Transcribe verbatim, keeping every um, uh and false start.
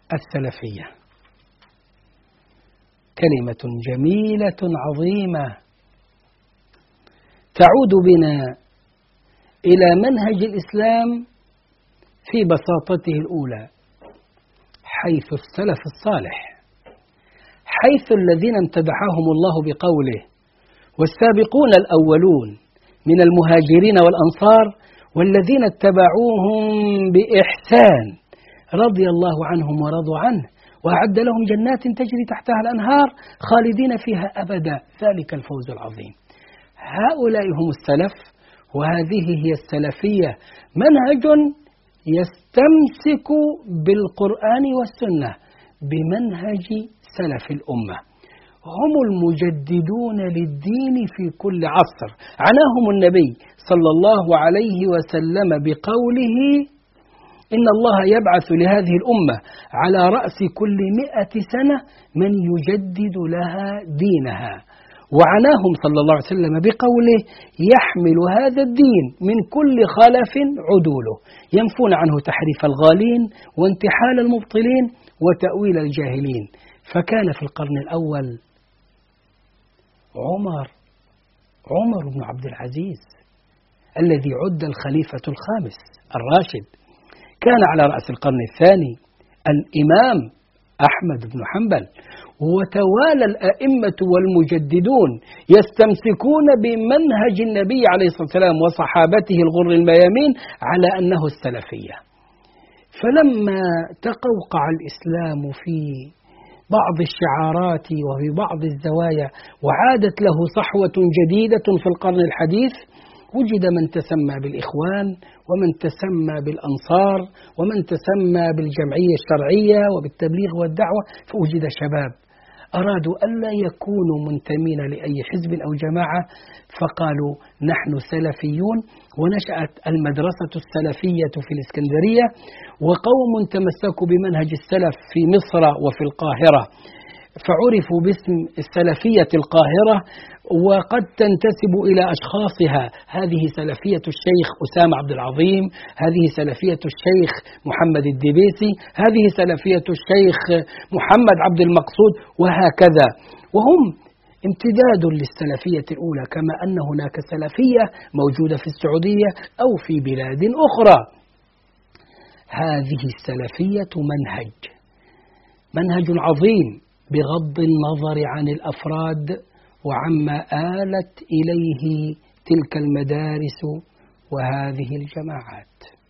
السلفية كلمة جميلة عظيمة تعود بنا إلى منهج الإسلام في بساطته الأولى، حيث السلف الصالح، حيث الذين امتدحهم الله بقوله: والسابقون الأولون من المهاجرين والأنصار والذين اتبعوهم بإحسان رضي الله عنهم ورضوا عنه وأعد لهم جنات تجري تحتها الأنهار خالدين فيها أبدا ذلك الفوز العظيم. هؤلاء هم السلف، وهذه هي السلفية، منهج يستمسك بالقرآن والسنة بمنهج سلف الأمة، هم المجددون للدين في كل عصر. عناهم النبي صلى الله عليه وسلم بقوله: إن الله يبعث لهذه الأمة على رأس كل مئة سنة من يجدد لها دينها. وعناهم صلى الله عليه وسلم بقوله: يحمل هذا الدين من كل خلف عدوله، ينفون عنه تحريف الغالين وانتحال المبطلين وتأويل الجاهلين. فكان في القرن الأول عمر عمر بن عبد العزيز الذي عد الخليفة الخامس الراشد، كان على رأس القرن الثاني الإمام أحمد بن حنبل، وتوالى الأئمة والمجددون يستمسكون بمنهج النبي عليه الصلاة والسلام وصحابته الغر الميامين على أنه السلفية. فلما تقوقع الإسلام في بعض الشعارات وفي بعض الزوايا وعادت له صحوة جديدة في القرن الحديث، وجد من تسمى بالإخوان ومن تسمى بالأنصار ومن تسمى بالجمعية الشرعية وبالتبليغ والدعوة، فوجد شباب أرادوا ألا يكونوا منتمين لأي حزب أو جماعة، فقالوا: نحن سلفيون. ونشأت المدرسة السلفية في الإسكندرية، وقوم تمسكوا بمنهج السلف في مصر وفي القاهرة، فعرفوا باسم السلفية القاهرة، وقد تنتسب إلى أشخاصها. هذه سلفية الشيخ أسامة عبد العظيم، هذه سلفية الشيخ محمد الدبيسي، هذه سلفية الشيخ محمد عبد المقصود، وهكذا. وهم امتداد للسلفية الأولى، كما أن هناك سلفية موجودة في السعودية أو في بلاد أخرى. هذه السلفية منهج منهج عظيم بغض النظر عن الأفراد وعما آلت إليه تلك المدارس وهذه الجماعات.